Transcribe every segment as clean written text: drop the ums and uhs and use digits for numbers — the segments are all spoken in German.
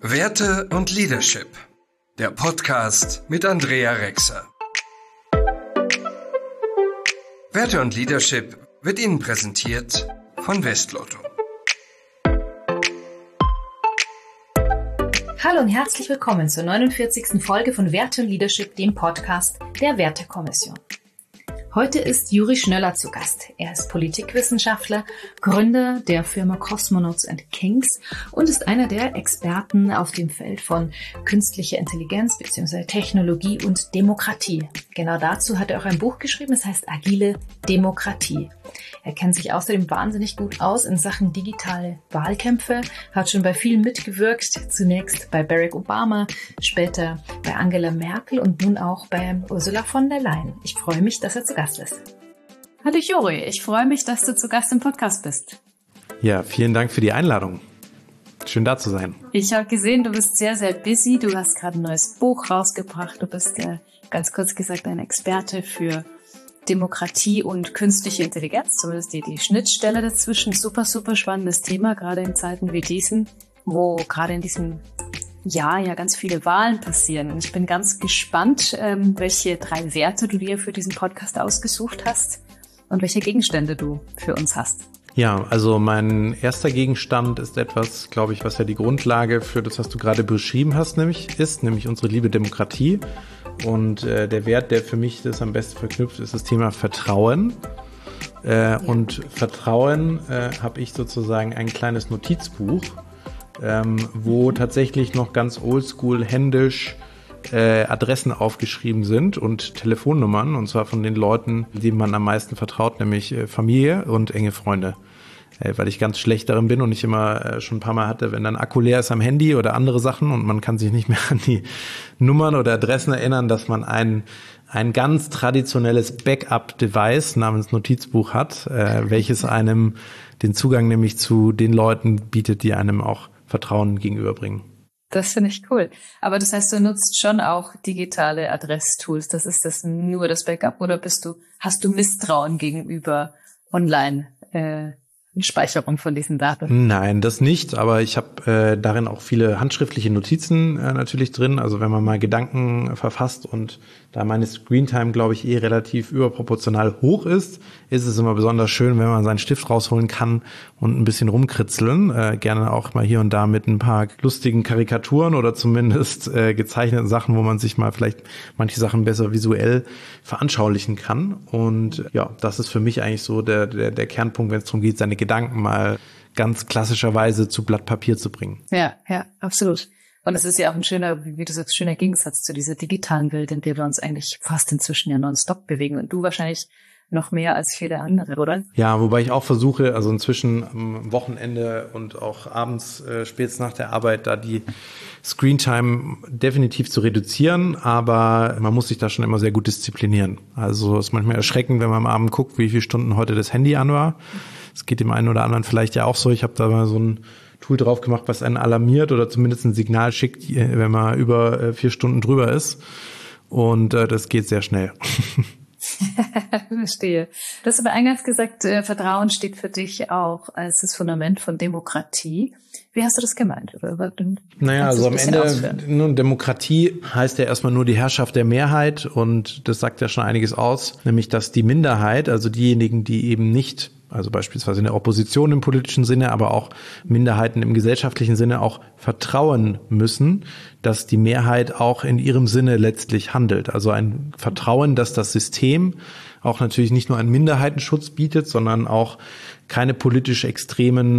Werte und Leadership, der Podcast mit Andrea Rexer. Werte und Leadership wird Ihnen präsentiert von Westlotto. Hallo und herzlich willkommen zur 49. Folge von Werte und Leadership, dem Podcast der Wertekommission. Heute ist Juri Schnöller zu Gast. Er ist Politikwissenschaftler, Gründer der Firma Cosmonauts and Kings und ist einer der Experten auf dem Feld von künstlicher Intelligenz bzw. Technologie und Demokratie. Genau dazu hat er auch ein Buch geschrieben, es heißt Agile Demokratie. Er kennt sich außerdem wahnsinnig gut aus in Sachen digitale Wahlkämpfe, hat schon bei vielen mitgewirkt, zunächst bei Barack Obama, später bei Angela Merkel und nun auch bei Ursula von der Leyen. Ich freue mich, dass er zu Gast ist. Hallo Juri, ich freue mich, dass du zu Gast im Podcast bist. Ja, vielen Dank für die Einladung. Schön da zu sein. Ich habe gesehen, du bist sehr, sehr busy. Du hast gerade ein neues Buch rausgebracht. Du bist ganz kurz gesagt ein Experte für Demokratie und künstliche Intelligenz, zumindest die Schnittstelle dazwischen. Super, super spannendes Thema, gerade in Zeiten wie diesen, wo gerade in diesem Jahr ja ganz viele Wahlen passieren. Und ich bin ganz gespannt, welche 3 Werte du dir für diesen Podcast ausgesucht hast und welche Gegenstände du für uns hast. Ja, also mein erster Gegenstand ist etwas, glaube ich, was ja die Grundlage für das, was du gerade beschrieben hast, nämlich unsere liebe Demokratie. Und der Wert, der für mich das am besten verknüpft, ist das Thema Vertrauen. Und Vertrauen habe ich sozusagen ein kleines Notizbuch, wo tatsächlich noch ganz oldschool händisch Adressen aufgeschrieben sind und Telefonnummern, und zwar von den Leuten, denen man am meisten vertraut, nämlich Familie und enge Freunde. Weil ich ganz schlecht darin bin und ich immer schon ein paar Mal hatte, wenn dann Akku leer ist am Handy oder andere Sachen und man kann sich nicht mehr an die Nummern oder Adressen erinnern, dass man ein ganz traditionelles Backup-Device namens Notizbuch hat, welches einem den Zugang nämlich zu den Leuten bietet, die einem auch Vertrauen gegenüberbringen. Das finde ich cool. Aber das heißt, du nutzt schon auch digitale Adresstools. Ist das nur das Backup oder hast du Misstrauen gegenüber online Speicherung von diesen Daten? Nein, das nicht, aber ich habe darin auch viele handschriftliche Notizen natürlich drin. Also wenn man mal Gedanken verfasst und da meine Screentime, glaube ich, relativ überproportional hoch ist es immer besonders schön, wenn man seinen Stift rausholen kann und ein bisschen rumkritzeln. Gerne auch mal hier und da mit ein paar lustigen Karikaturen oder zumindest gezeichneten Sachen, wo man sich mal vielleicht manche Sachen besser visuell veranschaulichen kann. Und ja, das ist für mich eigentlich so der Kernpunkt, wenn es darum geht, seine Gedanken mal ganz klassischerweise zu Blatt Papier zu bringen. Ja, absolut. Und es ist ja auch ein schöner, wie du sagst, schöner Gegensatz zu dieser digitalen Welt, in der wir uns eigentlich fast inzwischen ja nonstop bewegen. Und du wahrscheinlich noch mehr als viele andere, oder? Ja, wobei ich auch versuche, also inzwischen am Wochenende und auch abends, spätestens nach der Arbeit, da die Screentime definitiv zu reduzieren, aber man muss sich da schon immer sehr gut disziplinieren. Also es ist manchmal erschreckend, wenn man am Abend guckt, wie viele Stunden heute das Handy an war. Es geht dem einen oder anderen vielleicht ja auch so. Ich habe da mal so ein Tool drauf gemacht, was einen alarmiert oder zumindest ein Signal schickt, wenn man über 4 Stunden drüber ist. Und das geht sehr schnell. Verstehe. Du hast aber eingangs gesagt, Vertrauen steht für dich auch als das Fundament von Demokratie. Wie hast du das gemeint? Naja, also am Ende, Demokratie heißt ja erstmal nur die Herrschaft der Mehrheit und das sagt ja schon einiges aus, nämlich dass die Minderheit, also diejenigen, die eben nicht, also beispielsweise in der Opposition im politischen Sinne, aber auch Minderheiten im gesellschaftlichen Sinne auch vertrauen müssen, dass die Mehrheit auch in ihrem Sinne letztlich handelt. Also ein Vertrauen, dass das System auch natürlich nicht nur einen Minderheitenschutz bietet, sondern auch keine politisch extremen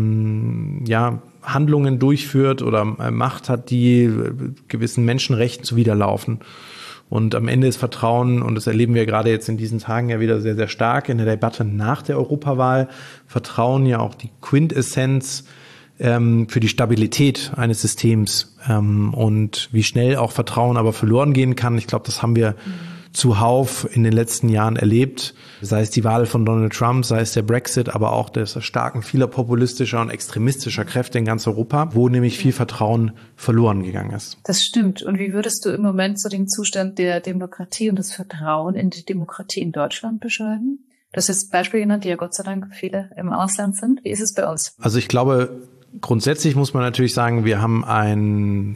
Handlungen durchführt oder Macht hat, die gewissen Menschenrechten zuwiderlaufen. Und am Ende ist Vertrauen, und das erleben wir gerade jetzt in diesen Tagen ja wieder sehr, sehr stark in der Debatte nach der Europawahl, Vertrauen ja auch die Quintessenz für die Stabilität eines Systems. Und wie schnell auch Vertrauen aber verloren gehen kann, ich glaube, das haben wir zuhauf in den letzten Jahren erlebt, sei es die Wahl von Donald Trump, sei es der Brexit, aber auch das Erstarken vieler populistischer und extremistischer Kräfte in ganz Europa, wo nämlich viel Vertrauen verloren gegangen ist. Das stimmt. Und wie würdest du im Moment so den Zustand der Demokratie und das Vertrauen in die Demokratie in Deutschland beschreiben? Du hast jetzt Beispiele genannt, die ja Gott sei Dank viele im Ausland sind. Wie ist es bei uns? Also ich glaube, Grundsätzlich muss man natürlich sagen, wir haben einen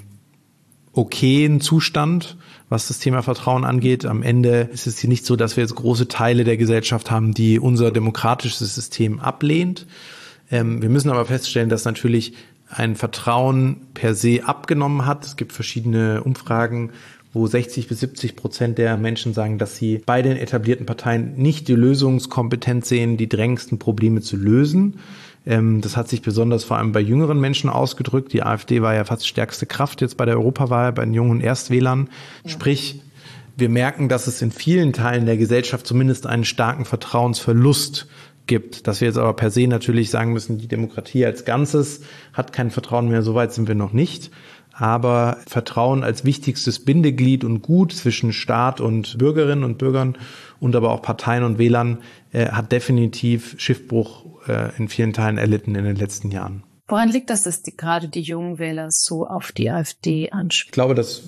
okayen Zustand, was das Thema Vertrauen angeht. Am Ende ist es hier nicht so, dass wir jetzt große Teile der Gesellschaft haben, die unser demokratisches System ablehnt. Wir müssen aber feststellen, dass natürlich ein Vertrauen per se abgenommen hat. Es gibt verschiedene Umfragen, wo 60-70% der Menschen sagen, dass sie bei den etablierten Parteien nicht die Lösungskompetenz sehen, die drängendsten Probleme zu lösen. Das hat sich besonders vor allem bei jüngeren Menschen ausgedrückt. Die AfD war ja fast stärkste Kraft jetzt bei der Europawahl, bei den jungen Erstwählern. Ja. Sprich, wir merken, dass es in vielen Teilen der Gesellschaft zumindest einen starken Vertrauensverlust gibt. Dass wir jetzt aber per se natürlich sagen müssen, die Demokratie als Ganzes hat kein Vertrauen mehr, so weit sind wir noch nicht. Aber Vertrauen als wichtigstes Bindeglied und Gut zwischen Staat und Bürgerinnen und Bürgern und aber auch Parteien und Wählern hat definitiv Schiffbruch in vielen Teilen erlitten in den letzten Jahren. Woran liegt das, dass gerade die jungen Wähler so auf die AfD ansprechen? Ich glaube, dass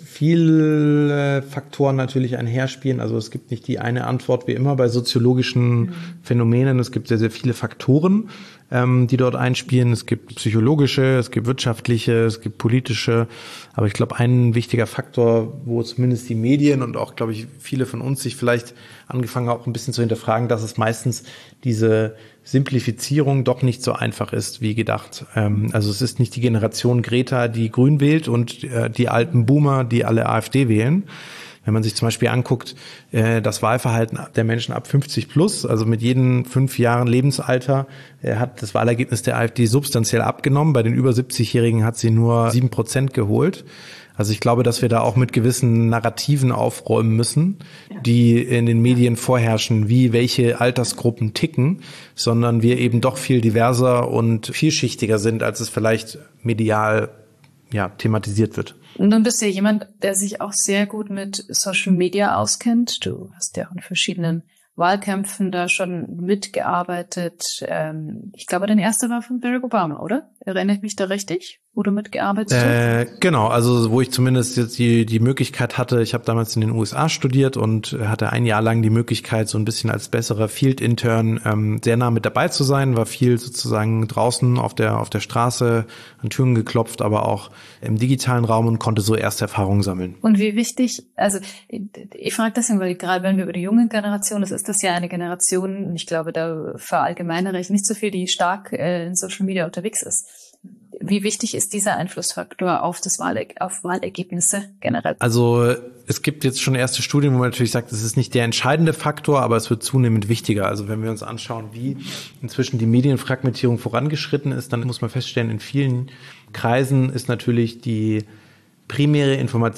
viele Faktoren natürlich einherspielen. Also es gibt nicht die eine Antwort wie immer bei soziologischen Phänomenen. Es gibt sehr, sehr viele Faktoren, die dort einspielen. Es gibt psychologische, es gibt wirtschaftliche, es gibt politische. Aber ich glaube, ein wichtiger Faktor, wo zumindest die Medien und auch, glaube ich, viele von uns sich vielleicht angefangen haben, auch ein bisschen zu hinterfragen, dass es meistens diese Simplifizierung doch nicht so einfach ist, wie gedacht. Also es ist nicht die Generation Greta, die Grün wählt und die alten Boomer, die alle AfD wählen. Wenn man sich zum Beispiel anguckt, das Wahlverhalten der Menschen ab 50 plus, also mit jedem 5 Jahren Lebensalter, hat das Wahlergebnis der AfD substanziell abgenommen. Bei den über 70-Jährigen hat sie nur 7% geholt. Also ich glaube, dass wir da auch mit gewissen Narrativen aufräumen müssen, die in den Medien vorherrschen, wie welche Altersgruppen ticken, sondern wir eben doch viel diverser und vielschichtiger sind, als es vielleicht medial thematisiert wird. Und dann bist du ja jemand, der sich auch sehr gut mit Social Media auskennt. Du hast ja auch in verschiedenen Wahlkämpfen da schon mitgearbeitet. Ich glaube, dein erster war von Barack Obama, oder? Erinnere ich mich da richtig, wo du mitgearbeitet hast? Genau, also wo ich zumindest jetzt die Möglichkeit hatte, ich habe damals in den USA studiert und hatte ein Jahr lang die Möglichkeit, so ein bisschen als besserer Field-Intern sehr nah mit dabei zu sein, war viel sozusagen draußen auf der Straße, an Türen geklopft, aber auch im digitalen Raum und konnte so erste Erfahrungen sammeln. Und wie wichtig, also ich frage deswegen, weil gerade wenn wir über die junge Generation, das ist das ja eine Generation, ich glaube, da verallgemeinere ich nicht so viel, die stark in Social Media unterwegs ist. Wie wichtig ist dieser Einflussfaktor auf auf Wahlergebnisse generell? Also es gibt jetzt schon erste Studien, wo man natürlich sagt, es ist nicht der entscheidende Faktor, aber es wird zunehmend wichtiger. Also wenn wir uns anschauen, wie inzwischen die Medienfragmentierung vorangeschritten ist, dann muss man feststellen, in vielen Kreisen ist natürlich die primäre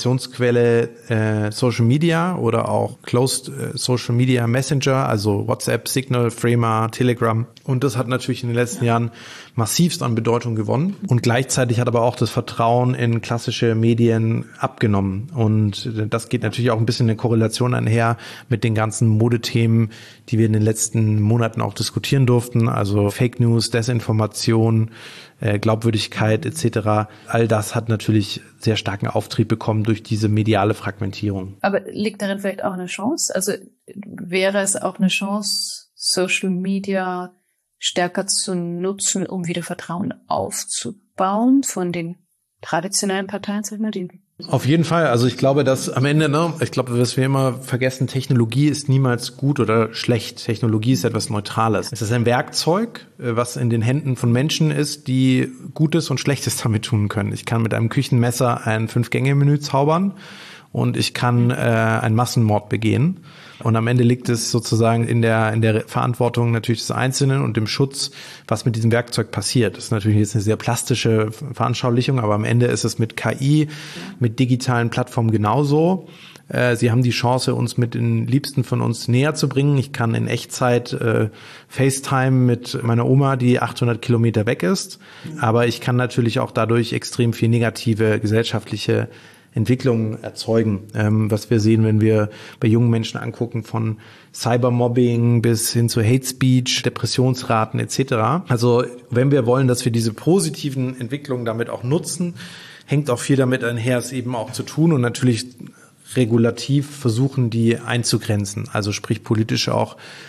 Informationsquelle Social Media oder auch Closed Social Media Messenger, also WhatsApp, Signal, Threema, Telegram. Und das hat natürlich in den letzten Jahren massivst an Bedeutung gewonnen. Und gleichzeitig hat aber auch das Vertrauen in klassische Medien abgenommen. Und das geht natürlich auch ein bisschen in Korrelation einher mit den ganzen Modethemen, die wir in den letzten Monaten auch diskutieren durften. Also Fake News, Desinformation, Glaubwürdigkeit etc. All das hat natürlich sehr starken Auftrieb bekommen durch diese mediale Fragmentierung. Aber liegt darin vielleicht auch eine Chance? Also wäre es auch eine Chance, Social Media stärker zu nutzen, um wieder Vertrauen aufzubauen von den traditionellen Parteien, sag ich mal, die auf jeden Fall. Also ich glaube, dass am Ende, ich glaube, was wir immer vergessen, Technologie ist niemals gut oder schlecht. Technologie ist etwas Neutrales. Es ist ein Werkzeug, was in den Händen von Menschen ist, die Gutes und Schlechtes damit tun können. Ich kann mit einem Küchenmesser ein 5-Gänge-Menü zaubern und ich kann einen Massenmord begehen. Und am Ende liegt es sozusagen in der Verantwortung natürlich des Einzelnen und dem Schutz, was mit diesem Werkzeug passiert. Das ist natürlich jetzt eine sehr plastische Veranschaulichung, aber am Ende ist es mit KI, mit digitalen Plattformen genauso. Sie haben die Chance, uns mit den Liebsten von uns näher zu bringen. Ich kann in Echtzeit FaceTime mit meiner Oma, die 800 Kilometer weg ist. Aber ich kann natürlich auch dadurch extrem viel negative gesellschaftliche Entwicklungen erzeugen, was wir sehen, wenn wir bei jungen Menschen angucken, von Cybermobbing bis hin zu Hate Speech, Depressionsraten etc. Also wenn wir wollen, dass wir diese positiven Entwicklungen damit auch nutzen, hängt auch viel damit einher, es eben auch zu tun und natürlich regulativ versuchen, die einzugrenzen. Also sprich politisch auch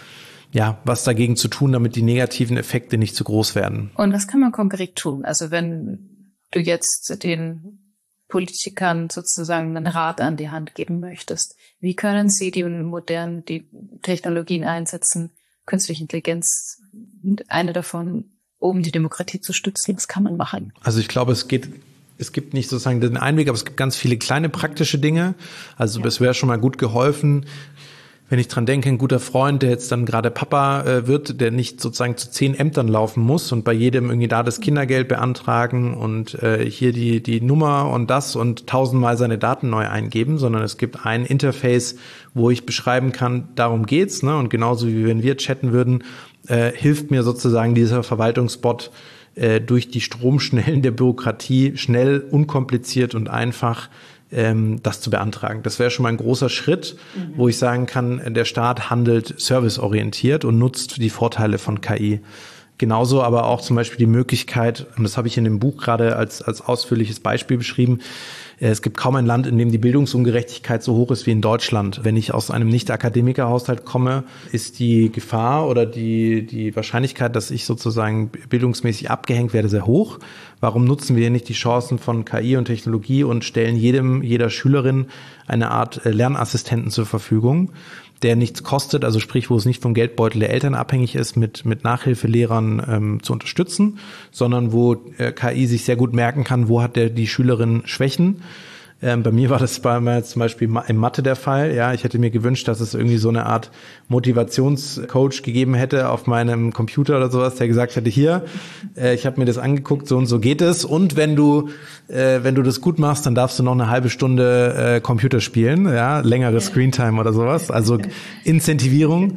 was dagegen zu tun, damit die negativen Effekte nicht zu groß werden. Und was kann man konkret tun? Also wenn du jetzt den Politikern sozusagen einen Rat an die Hand geben möchtest, wie können sie die Technologien einsetzen, künstliche Intelligenz, eine davon, um die Demokratie zu stützen? Was kann man machen? Also ich glaube, es gibt nicht sozusagen den Einweg, aber es gibt ganz viele kleine praktische Dinge. Also das wäre schon mal gut geholfen. Wenn ich dran denke, ein guter Freund, der jetzt dann gerade Papa wird, der nicht sozusagen zu 10 Ämtern laufen muss und bei jedem irgendwie da das Kindergeld beantragen und hier die Nummer und das und 1000-mal seine Daten neu eingeben, sondern es gibt ein Interface, wo ich beschreiben kann, darum geht's, ne? Und genauso wie wenn wir chatten würden, hilft mir sozusagen dieser Verwaltungsbot durch die Stromschnellen der Bürokratie schnell, unkompliziert und einfach das zu beantragen. Das wäre schon mal ein großer Schritt, wo ich sagen kann, der Staat handelt serviceorientiert und nutzt die Vorteile von KI. Genauso aber auch zum Beispiel die Möglichkeit, und das habe ich in dem Buch gerade als ausführliches Beispiel beschrieben, es gibt kaum ein Land, in dem die Bildungsungerechtigkeit so hoch ist wie in Deutschland. Wenn ich aus einem Nicht-Akademiker-Haushalt komme, ist die Gefahr oder die Wahrscheinlichkeit, dass ich sozusagen bildungsmäßig abgehängt werde, sehr hoch. Warum nutzen wir nicht die Chancen von KI und Technologie und stellen jeder Schülerin eine Art Lernassistenten zur Verfügung, der nichts kostet, also sprich, wo es nicht vom Geldbeutel der Eltern abhängig ist, mit Nachhilfelehrern zu unterstützen, sondern wo KI sich sehr gut merken kann, wo hat die Schülerin Schwächen. Bei mir war das zum Beispiel in Mathe der Fall. Ja, ich hätte mir gewünscht, dass es irgendwie so eine Art Motivationscoach gegeben hätte auf meinem Computer oder sowas, der gesagt hätte, hier, ich habe mir das angeguckt, so und so geht es. Und wenn du das gut machst, dann darfst du noch eine halbe Stunde Computer spielen, ja, längere Screentime oder sowas. Also Incentivierung.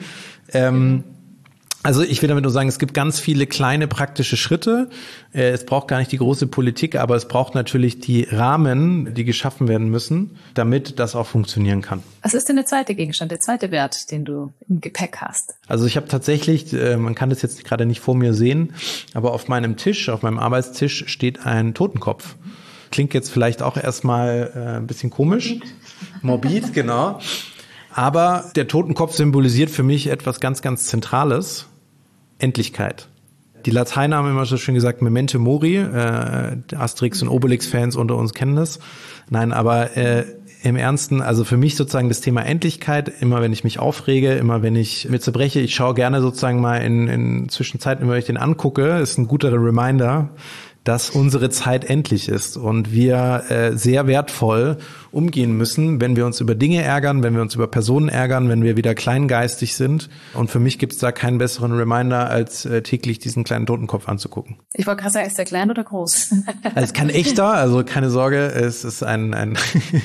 Also ich will damit nur sagen, es gibt ganz viele kleine praktische Schritte. Es braucht gar nicht die große Politik, aber es braucht natürlich die Rahmen, die geschaffen werden müssen, damit das auch funktionieren kann. Was ist denn der zweite Gegenstand, der zweite Wert, den du im Gepäck hast? Also ich habe tatsächlich, man kann das jetzt gerade nicht vor mir sehen, aber auf meinem Arbeitstisch steht ein Totenkopf. Klingt jetzt vielleicht auch erstmal ein bisschen komisch. Morbid, genau. Aber der Totenkopf symbolisiert für mich etwas ganz, ganz Zentrales. Endlichkeit. Die Lateiner haben immer so schön gesagt, Memento Mori, Asterix und Obelix-Fans unter uns kennen das. Nein, aber im Ernsten, also für mich sozusagen das Thema Endlichkeit, immer wenn ich mich aufrege, immer wenn ich mir zerbreche, ich schaue gerne sozusagen mal in Zwischenzeiten, immer wenn ich den angucke, ist ein guter Reminder, dass unsere Zeit endlich ist und wir sehr wertvoll umgehen müssen, wenn wir uns über Dinge ärgern, wenn wir uns über Personen ärgern, wenn wir wieder kleingeistig sind. Und für mich gibt es da keinen besseren Reminder, als täglich diesen kleinen Totenkopf anzugucken. Ich wollte gerade sagen, ist der klein oder groß? Es ist kein echter, also keine Sorge, es ist ein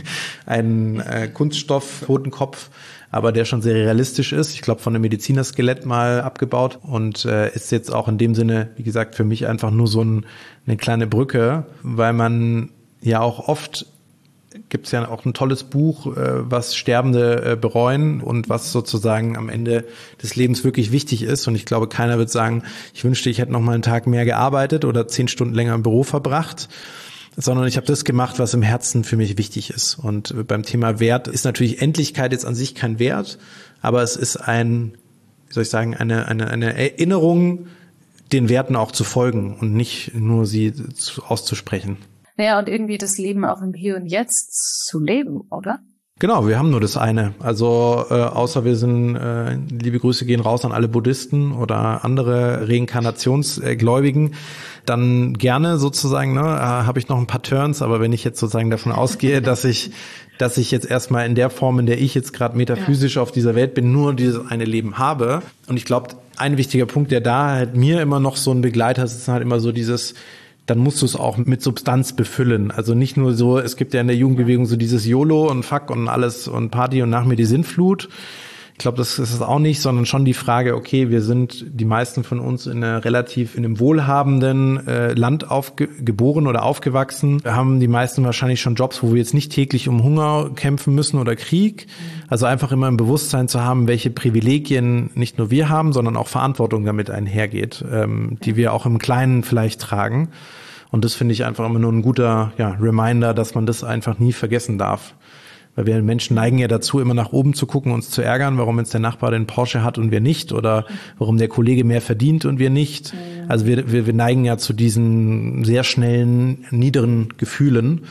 Kunststoff-Totenkopf, aber der schon sehr realistisch ist. Ich glaube, von einem Medizinerskelett mal abgebaut und ist jetzt auch in dem Sinne, wie gesagt, für mich einfach nur so eine kleine Brücke, weil man ja auch oft, gibt es ja auch ein tolles Buch, was Sterbende bereuen und was sozusagen am Ende des Lebens wirklich wichtig ist. Und ich glaube, keiner wird sagen, ich wünschte, ich hätte noch mal einen Tag mehr gearbeitet oder 10 Stunden länger im Büro verbracht, sondern ich habe das gemacht, was im Herzen für mich wichtig ist. Und beim Thema Wert ist natürlich Endlichkeit jetzt an sich kein Wert, aber es ist eine Erinnerung, den Werten auch zu folgen und nicht nur sie auszusprechen. Ja, und irgendwie das Leben auch im Hier und Jetzt zu leben, oder? Genau, wir haben nur das eine. Also außer wir sind, liebe Grüße gehen raus an alle Buddhisten oder andere Reinkarnationsgläubigen, dann gerne sozusagen, habe ich noch ein paar Turns, aber wenn ich jetzt sozusagen davon ausgehe, dass ich jetzt erstmal in der Form, in der ich jetzt gerade metaphysisch auf dieser Welt bin, nur dieses eine Leben habe. Und ich glaube, ein wichtiger Punkt, der da halt mir immer noch so ein Begleiter ist, ist halt immer so dieses, dann musst du es auch mit Substanz befüllen. Also nicht nur so, es gibt ja in der Jugendbewegung so dieses YOLO und Fuck und alles und Party und nach mir die Sintflut. Ich glaube, das ist es auch nicht, sondern schon die Frage, okay, wir sind die meisten von uns in einem wohlhabenden Land geboren oder aufgewachsen. Wir haben die meisten wahrscheinlich schon Jobs, wo wir jetzt nicht täglich um Hunger kämpfen müssen oder Krieg. Also einfach immer im Bewusstsein zu haben, welche Privilegien nicht nur wir haben, sondern auch Verantwortung damit einhergeht, die wir auch im Kleinen vielleicht tragen. Und das finde ich einfach immer nur ein guter Reminder, dass man das einfach nie vergessen darf. Weil wir Menschen neigen ja dazu, immer nach oben zu gucken, uns zu ärgern, warum jetzt der Nachbar den Porsche hat und wir nicht oder warum der Kollege mehr verdient und wir nicht. Also wir neigen ja zu diesen sehr schnellen, niederen Gefühlen.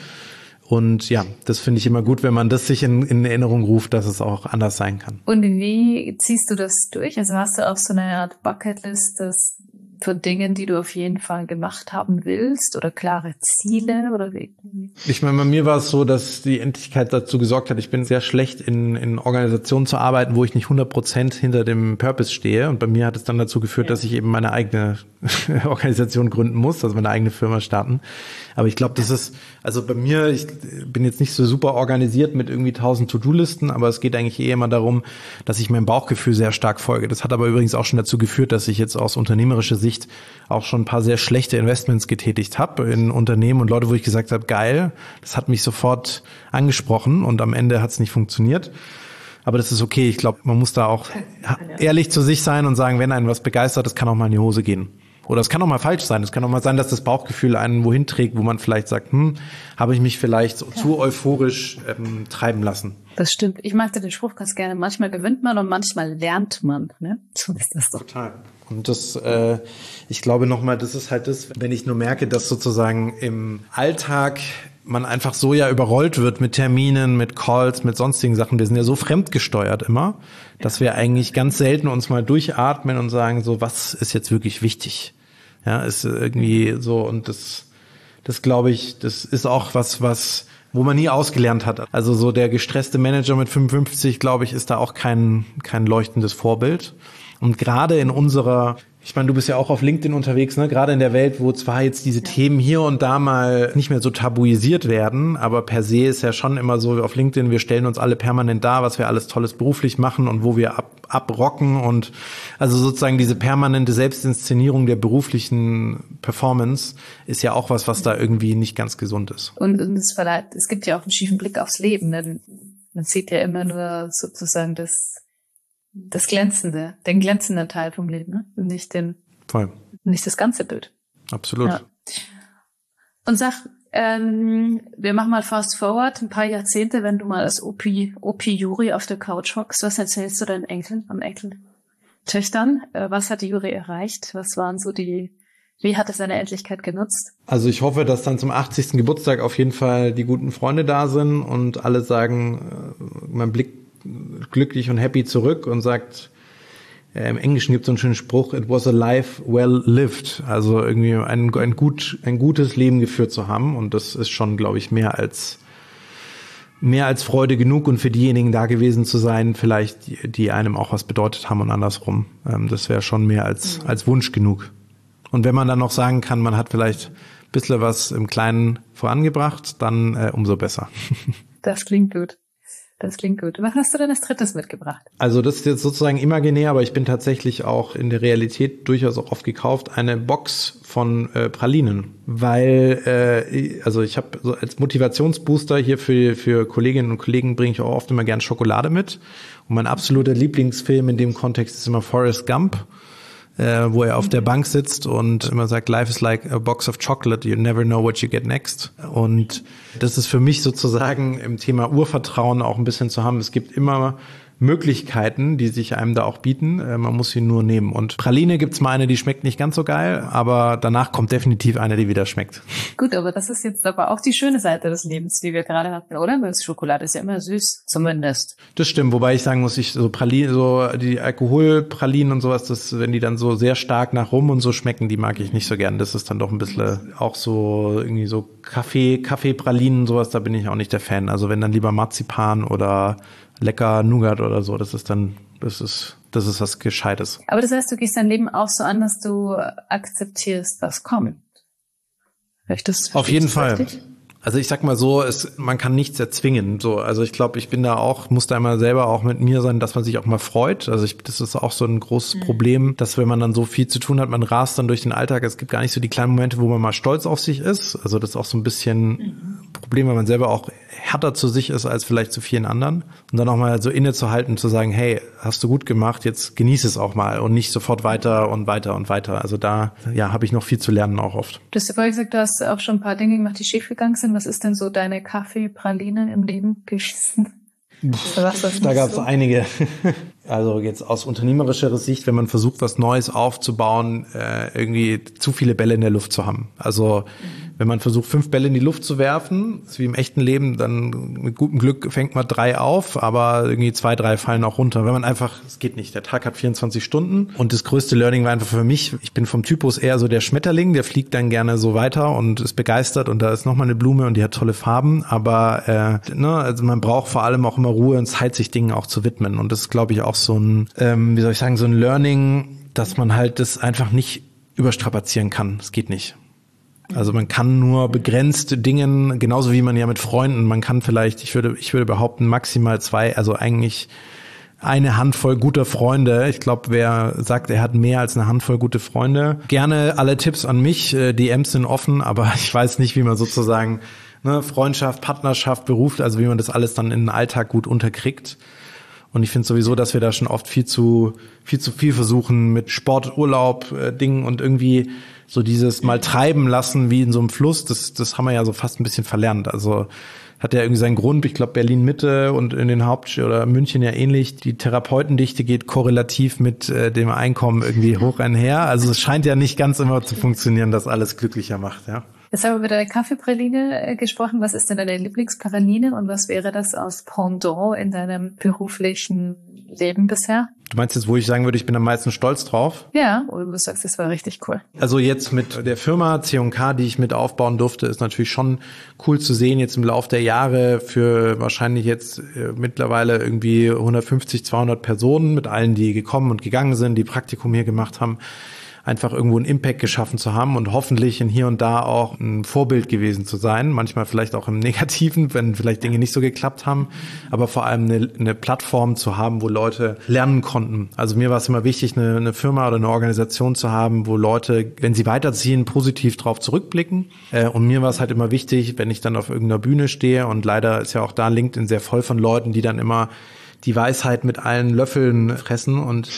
Und ja, das finde ich immer gut, wenn man das sich in Erinnerung ruft, dass es auch anders sein kann. Und wie ziehst du das durch? Also hast du auch so eine Art Bucketlist von Dingen, die du auf jeden Fall gemacht haben willst oder klare Ziele oder wie? Ich meine, bei mir war es so, dass die Endlichkeit dazu gesorgt hat, ich bin sehr schlecht in Organisationen zu arbeiten, wo ich nicht 100% hinter dem Purpose stehe. Und bei mir hat es dann dazu geführt, dass ich eben meine eigene Organisation gründen muss, also meine eigene Firma starten. Aber ich glaube, das ist, also bei mir, ich bin jetzt nicht so super organisiert mit irgendwie 1000 To-Do-Listen, aber es geht eigentlich immer darum, dass ich meinem Bauchgefühl sehr stark folge. Das hat aber übrigens auch schon dazu geführt, dass ich jetzt aus unternehmerischer Sicht auch schon ein paar sehr schlechte Investments getätigt habe in Unternehmen und Leute, wo ich gesagt habe, geil, das hat mich sofort angesprochen und am Ende hat es nicht funktioniert. Aber das ist okay. Ich glaube, man muss da auch ehrlich zu sich sein und sagen, wenn einen was begeistert, das kann auch mal in die Hose gehen. Oder es kann auch mal falsch sein. Es kann auch mal sein, dass das Bauchgefühl einen wohin trägt, wo man vielleicht sagt, habe ich mich vielleicht zu euphorisch treiben lassen. Das stimmt. Ich mag den Spruch ganz gerne. Manchmal gewinnt man und manchmal lernt man. Ne? So ist das doch. Total. Und das, ich glaube nochmal, das ist halt das, wenn ich nur merke, dass sozusagen im Alltag man einfach so ja überrollt wird mit Terminen, mit Calls, mit sonstigen Sachen. Wir sind ja so fremdgesteuert immer, dass wir eigentlich ganz selten uns mal durchatmen und sagen so, was ist jetzt wirklich wichtig? Ja, ist irgendwie so und das glaube ich, das ist auch was, wo man nie ausgelernt hat. Also so der gestresste Manager mit 55, glaube ich, ist da auch kein leuchtendes Vorbild. Und gerade in unserer, ich meine, du bist ja auch auf LinkedIn unterwegs, ne? Gerade in der Welt, wo zwar jetzt diese Themen hier und da mal nicht mehr so tabuisiert werden, aber per se ist ja schon immer so auf LinkedIn, wir stellen uns alle permanent dar, was wir alles Tolles beruflich machen und wo wir abrocken und also sozusagen diese permanente Selbstinszenierung der beruflichen Performance ist ja auch was da irgendwie nicht ganz gesund ist. Und es gibt ja auch einen schiefen Blick aufs Leben. Ne? Man sieht ja immer nur sozusagen das Glänzende, den glänzenden Teil vom Leben, ne? Und nicht nicht das ganze Bild. Absolut. Ja. Und sag, wir machen mal fast forward, ein paar Jahrzehnte, wenn du mal als Juri auf der Couch hockst, was erzählst du deinen Enkeltöchtern? Was hat die Juri erreicht? Was waren so wie hat es seine Endlichkeit genutzt? Also ich hoffe, dass dann zum 80. Geburtstag auf jeden Fall die guten Freunde da sind und alle sagen, man blickt glücklich und happy zurück und sagt, im Englischen gibt es so einen schönen Spruch, it was a life well lived, also irgendwie ein gutes Leben geführt zu haben und das ist schon, glaube ich, mehr als Freude genug und für diejenigen da gewesen zu sein, vielleicht die einem auch was bedeutet haben und andersrum, das wäre schon mehr als Wunsch genug. Und wenn man dann noch sagen kann, man hat vielleicht ein bisschen was im Kleinen vorangebracht, dann umso besser. Das klingt gut. Was hast du denn als drittes mitgebracht? Also das ist jetzt sozusagen imaginär, aber ich bin tatsächlich auch in der Realität durchaus auch oft gekauft, eine Box von Pralinen. Weil, also ich habe so als Motivationsbooster hier für Kolleginnen und Kollegen bringe ich auch oft immer gern Schokolade mit. Und mein absoluter Lieblingsfilm in dem Kontext ist immer Forrest Gump, wo er auf der Bank sitzt und immer sagt, life is like a box of chocolate, you never know what you get next. Und das ist für mich sozusagen im Thema Urvertrauen auch ein bisschen zu haben. Es gibt immer Möglichkeiten, die sich einem da auch bieten. Man muss sie nur nehmen. Und Praline gibt's mal eine, die schmeckt nicht ganz so geil, aber danach kommt definitiv eine, die wieder schmeckt. Gut, aber das ist jetzt aber auch die schöne Seite des Lebens, die wir gerade hatten, oder? Weil Schokolade ist ja immer süß, zumindest. Das stimmt, wobei ich sagen muss, die Alkoholpralinen und sowas, wenn die dann so sehr stark nach Rum und so schmecken, die mag ich nicht so gern. Das ist dann doch ein bisschen auch so irgendwie so Kaffeepralinen und sowas, da bin ich auch nicht der Fan. Also wenn dann lieber Marzipan oder lecker Nougat oder so, das ist was Gescheites. Aber das heißt, du gehst dein Leben auch so an, dass du akzeptierst, was kommt. Auf jeden Fall. Also ich sag mal so, man kann nichts erzwingen. So, also ich glaube, ich bin da auch, muss da immer selber auch mit mir sein, dass man sich auch mal freut. Also das ist auch so ein großes Problem, dass wenn man dann so viel zu tun hat, man rast dann durch den Alltag. Es gibt gar nicht so die kleinen Momente, wo man mal stolz auf sich ist. Also das ist auch so ein bisschen Problem, weil man selber auch härter zu sich ist als vielleicht zu vielen anderen. Und dann auch mal so innezuhalten und zu sagen, hey, hast du gut gemacht, jetzt genieß es auch mal und nicht sofort weiter und weiter und weiter. Also da habe ich noch viel zu lernen auch oft. Du hast ja vorhin gesagt, du hast auch schon ein paar Dinge gemacht, die schiefgegangen sind. Was ist denn so deine Kaffeepraline im Leben gewesen? Da gab es einige. Also jetzt aus unternehmerischer Sicht, wenn man versucht, was Neues aufzubauen, irgendwie zu viele Bälle in der Luft zu haben. Also wenn man versucht, 5 Bälle in die Luft zu werfen, ist wie im echten Leben, dann mit gutem Glück fängt man 3 auf, aber irgendwie 2, 3 fallen auch runter. Wenn man einfach, es geht nicht, der Tag hat 24 Stunden und das größte Learning war einfach für mich, ich bin vom Typus eher so der Schmetterling, der fliegt dann gerne so weiter und ist begeistert und da ist nochmal eine Blume und die hat tolle Farben, aber also man braucht vor allem auch immer Ruhe und Zeit, sich Dingen auch zu widmen und das ist, glaube ich, auch so ein, so ein Learning, dass man halt das einfach nicht überstrapazieren kann. Das geht nicht. Also man kann nur begrenzt Dingen, genauso wie man ja mit Freunden, man kann vielleicht, ich würde behaupten, maximal 2, also eigentlich eine Handvoll guter Freunde. Ich glaube, wer sagt, er hat mehr als eine Handvoll gute Freunde, gerne alle Tipps an mich, DMs sind offen, aber ich weiß nicht, wie man sozusagen Freundschaft, Partnerschaft, Beruf, also wie man das alles dann in den Alltag gut unterkriegt. Und ich finde sowieso, dass wir da schon oft viel zu viel versuchen mit Sport, Urlaub, Dingen und irgendwie so dieses mal treiben lassen wie in so einem Fluss, das haben wir ja so fast ein bisschen verlernt. Also hat ja irgendwie seinen Grund. Ich glaube, Berlin Mitte und in den oder München ja ähnlich. Die Therapeutendichte geht korrelativ mit dem Einkommen irgendwie hoch einher. Also es scheint ja nicht ganz immer zu funktionieren, dass alles glücklicher macht, ja. Jetzt haben wir über deine Kaffeepraline gesprochen. Was ist denn deine Lieblingspraline und was wäre das aus Pendant in deinem beruflichen Leben bisher? Du meinst jetzt, wo ich sagen würde, ich bin am meisten stolz drauf? Ja, oder du sagst, das war richtig cool. Also jetzt mit der Firma C&K, die ich mit aufbauen durfte, ist natürlich schon cool zu sehen, jetzt im Laufe der Jahre für wahrscheinlich jetzt mittlerweile irgendwie 150, 200 Personen mit allen, die gekommen und gegangen sind, die Praktikum hier gemacht haben, einfach irgendwo einen Impact geschaffen zu haben und hoffentlich in hier und da auch ein Vorbild gewesen zu sein. Manchmal vielleicht auch im Negativen, wenn vielleicht Dinge nicht so geklappt haben, aber vor allem eine Plattform zu haben, wo Leute lernen konnten. Also mir war es immer wichtig, eine Firma oder eine Organisation zu haben, wo Leute, wenn sie weiterziehen, positiv drauf zurückblicken. Und mir war es halt immer wichtig, wenn ich dann auf irgendeiner Bühne stehe und leider ist ja auch da LinkedIn sehr voll von Leuten, die dann immer die Weisheit mit allen Löffeln fressen und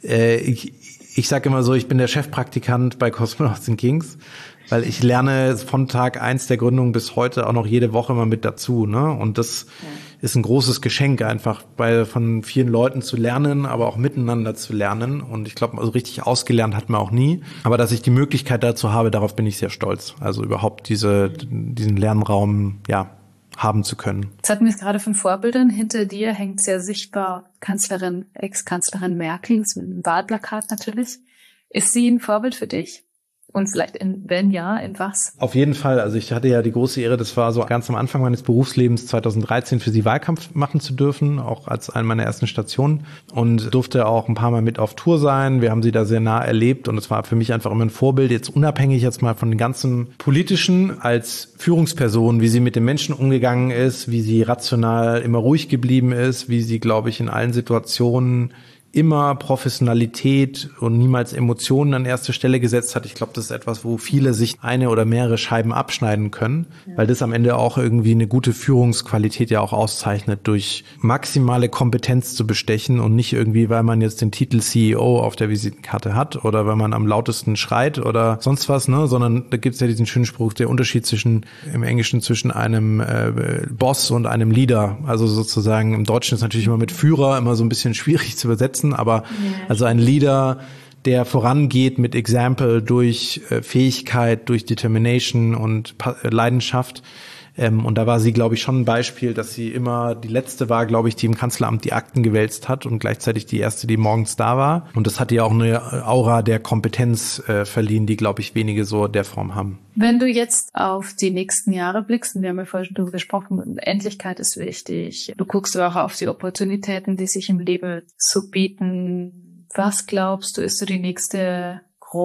ich sage immer so, ich bin der Chefpraktikant bei Cosmonauts & Kings, weil ich lerne von Tag 1 der Gründung bis heute auch noch jede Woche mal mit dazu, ne? Und das ist ein großes Geschenk einfach, von vielen Leuten zu lernen, aber auch miteinander zu lernen. Und ich glaube, also richtig ausgelernt hat man auch nie. Aber dass ich die Möglichkeit dazu habe, darauf bin ich sehr stolz. Also überhaupt diesen Lernraum, haben zu können. Jetzt hatten wir es gerade von Vorbildern. Hinter dir hängt sehr sichtbar Ex-Kanzlerin Merkel, das ist ein Wahlplakat natürlich. Ist sie ein Vorbild für dich? Und vielleicht wenn ja, in was? Auf jeden Fall. Also ich hatte ja die große Ehre, das war so ganz am Anfang meines Berufslebens 2013 für sie Wahlkampf machen zu dürfen, auch als eine meiner ersten Stationen und durfte auch ein paar Mal mit auf Tour sein. Wir haben sie da sehr nah erlebt und es war für mich einfach immer ein Vorbild, jetzt unabhängig jetzt mal von den ganzen Politischen als Führungsperson, wie sie mit den Menschen umgegangen ist, wie sie rational immer ruhig geblieben ist, wie sie, glaube ich, in allen Situationen immer Professionalität und niemals Emotionen an erste Stelle gesetzt hat. Ich glaube, das ist etwas, wo viele sich eine oder mehrere Scheiben abschneiden können, weil das am Ende auch irgendwie eine gute Führungsqualität ja auch auszeichnet, durch maximale Kompetenz zu bestechen und nicht irgendwie, weil man jetzt den Titel CEO auf der Visitenkarte hat oder weil man am lautesten schreit oder sonst was, ne, sondern da gibt's ja diesen schönen Spruch, der Unterschied im Englischen zwischen einem Boss und einem Leader. Also sozusagen im Deutschen ist natürlich immer mit Führer immer so ein bisschen schwierig zu übersetzen, aber also ein Leader, der vorangeht mit Example durch Fähigkeit, durch Determination und Leidenschaft. Und da war sie, glaube ich, schon ein Beispiel, dass sie immer die letzte war, glaube ich, die im Kanzleramt die Akten gewälzt hat und gleichzeitig die erste, die morgens da war. Und das hat ihr auch eine Aura der Kompetenz verliehen, die, glaube ich, wenige so der Form haben. Wenn du jetzt auf die nächsten Jahre blickst, und wir haben ja vorhin darüber gesprochen, Endlichkeit ist wichtig. Du guckst auch auf die Opportunitäten, die sich im Leben so bieten. Was glaubst du, ist so die nächste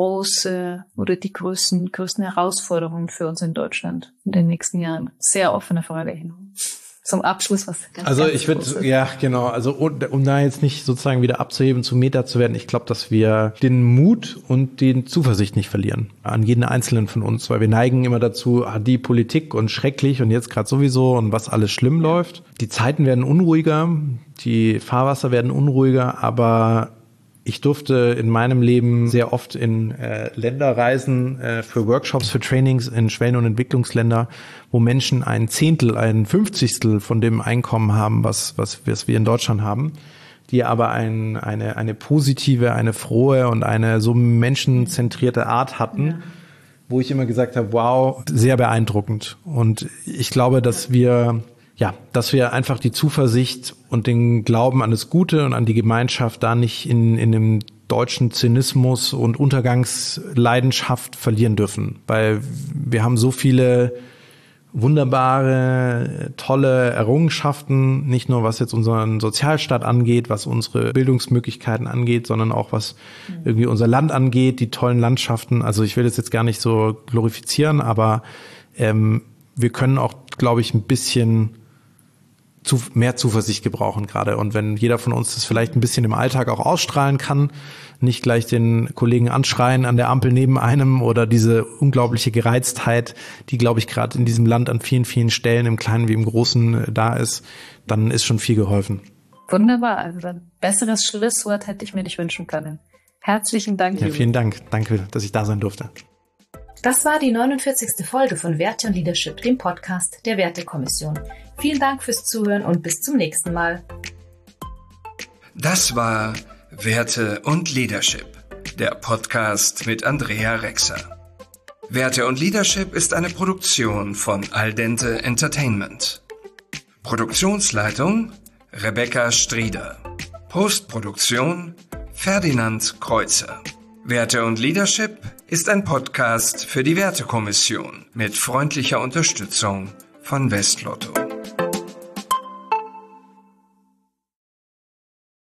große oder die größten Herausforderungen für uns in Deutschland in den nächsten Jahren? Sehr offene Frage hin. zum Abschluss was ganz Also ich würde, ja genau, also um da jetzt nicht sozusagen wieder abzuheben, zum Meta zu werden, ich glaube, dass wir den Mut und die Zuversicht nicht verlieren an jeden Einzelnen von uns, weil wir neigen immer dazu, die Politik und schrecklich und jetzt gerade sowieso und was alles schlimm läuft. Die Zeiten werden unruhiger, die Fahrwasser werden unruhiger, aber ich durfte in meinem Leben sehr oft in Länder reisen, für Workshops, für Trainings in Schwellen- und Entwicklungsländer, wo Menschen ein Zehntel, ein Fünfzigstel von dem Einkommen haben, was wir in Deutschland haben, die aber eine positive, eine frohe und eine so menschenzentrierte Art hatten, wo ich immer gesagt habe, wow, sehr beeindruckend. Und ich glaube, dass wir einfach die Zuversicht und den Glauben an das Gute und an die Gemeinschaft da nicht in dem deutschen Zynismus und Untergangsleidenschaft verlieren dürfen. Weil wir haben so viele wunderbare, tolle Errungenschaften, nicht nur was jetzt unseren Sozialstaat angeht, was unsere Bildungsmöglichkeiten angeht, sondern auch was irgendwie unser Land angeht, die tollen Landschaften. Also ich will das jetzt gar nicht so glorifizieren, aber wir können auch, glaube ich, ein bisschen mehr Zuversicht gebrauchen gerade. Und wenn jeder von uns das vielleicht ein bisschen im Alltag auch ausstrahlen kann, nicht gleich den Kollegen anschreien an der Ampel neben einem oder diese unglaubliche Gereiztheit, die, glaube ich, gerade in diesem Land an vielen, vielen Stellen, im Kleinen wie im Großen, da ist, dann ist schon viel geholfen. Wunderbar. Also ein besseres Schlusswort hätte ich mir nicht wünschen können. Herzlichen Dank. Ja, vielen Dank. Danke, dass ich da sein durfte. Das war die 49. Folge von Werte und Leadership, dem Podcast der Wertekommission. Vielen Dank fürs Zuhören und bis zum nächsten Mal. Das war Werte und Leadership, der Podcast mit Andrea Rexer. Werte und Leadership ist eine Produktion von Al Dente Entertainment. Produktionsleitung Rebecca Strieder. Postproduktion Ferdinand Kreuzer. Werte und Leadership ist ein Podcast für die Wertekommission mit freundlicher Unterstützung von Westlotto.